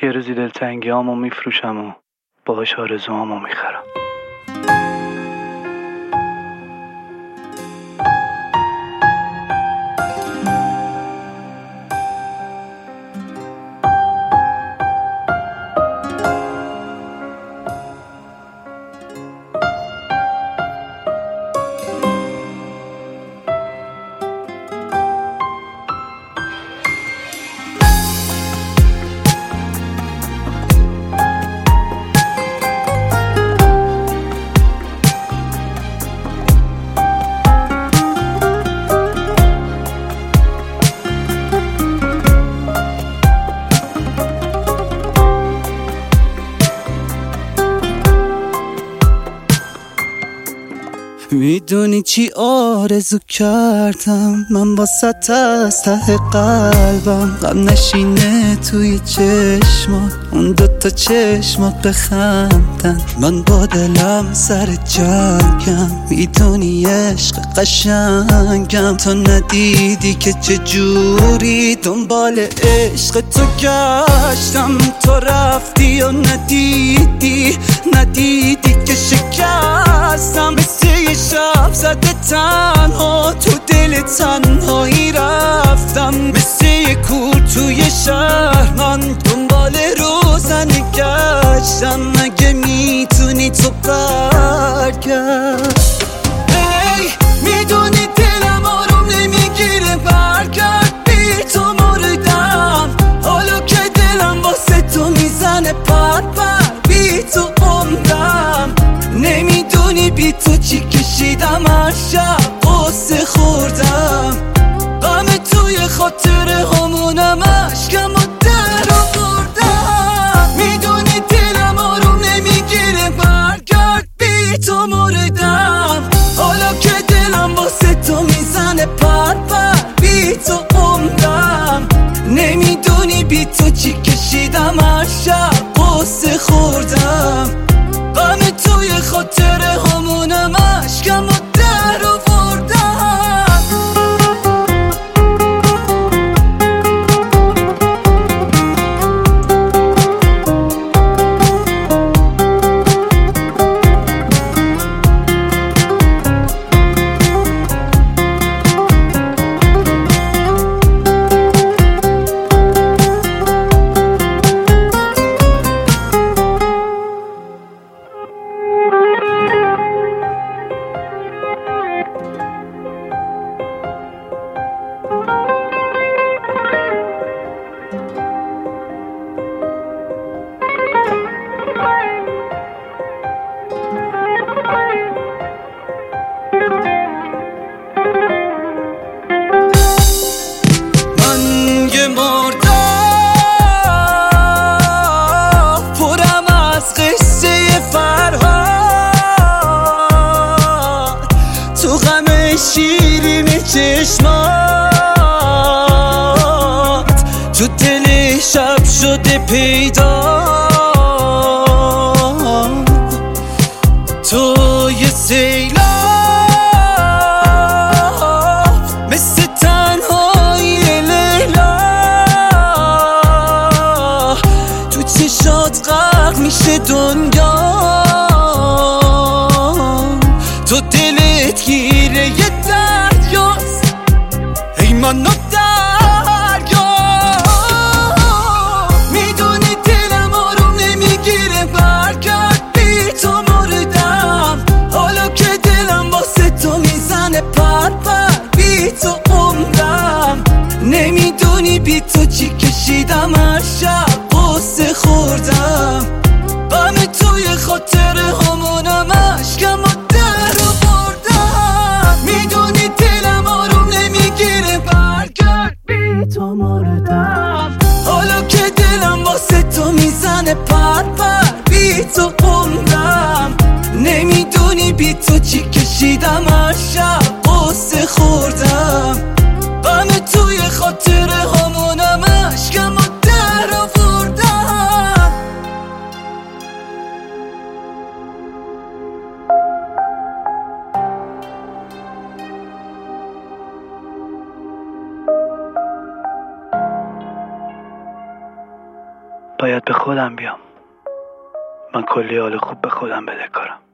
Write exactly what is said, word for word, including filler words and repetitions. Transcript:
یه روزی دلتنگی هامو میفروشم و باهاش آرزوهامو میخرم. میدونی چی آرزو کردم من واسه از ته قلبم، غم نشینه توی چشمات، اون دوتا چشمات بخندن، من با دلم سر جنگم. میدونی عشق قشنگم، تو ندیدی که چجوری دنبال عشق تو گشتم، تو رفتی و ندیدی ندیدی که شکستم، مثل یه شب زده تنها تو دل تنهایی رفتم، مثل یه کور توی شهر من دنبال روزنه گشتم، مگه میتونی تو برگرد؟ ای میدونی دلم آروم نمیگیره، برگرد بی تو مردم، حالا که دلم واسه تو میزنه پر پر، بی تو عمرم، نمیدونی بی تو چی کشیدم، هر شب قصه خوردم، غم توی خاطره همونم، عشقم و در آوردم، میدونی دلم آروم نمیگیره، برگرد بی تو مردم، حالا که دلم واسه تو میزنه پر پر، بی تو عمرم، نمیدونی بی تو چی کشیدم، هر شب قصه خوردم، غم توی خاطره همونم، عشقم و در آوردم. شیرین چشمات تو دل شب شده پیدا، تو یه سیلاب مثل تنهایی لیلا، تو چشات غرق میشه دنیا، تو دلت گیره یه دریاست، ای من و دریا، میدونی دلم آروم نمیگیره، برگرد بی تو مردم، حالا که دلم واسه تو میزنه پر پر، بی تو عمرم، نمیدونی بی تو چی کشیدم، هر شب قصه خوردم، غم توی خاطره همونم، عشقم و در آوردم، میدونی دلم آروم نمیگیره، برگرد باید به خودم بیام. من کلی حال خوب به خودم بدهکارم.